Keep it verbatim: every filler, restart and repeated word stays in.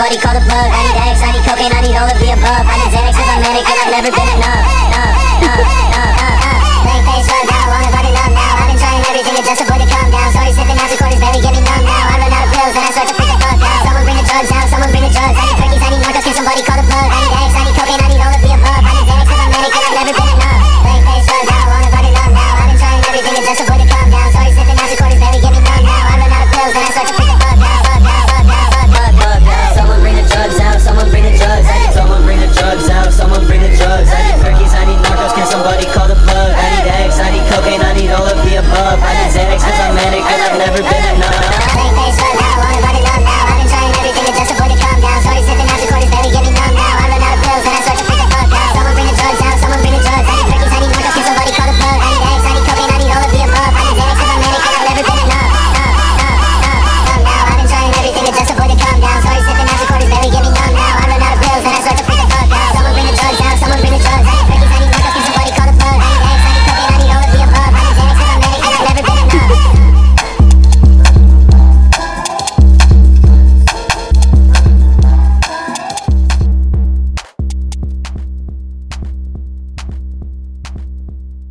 somebody call the plug. I need X, I need cocaine, I need all of the above. I need Xanax cause I'm manic and I've never been enough.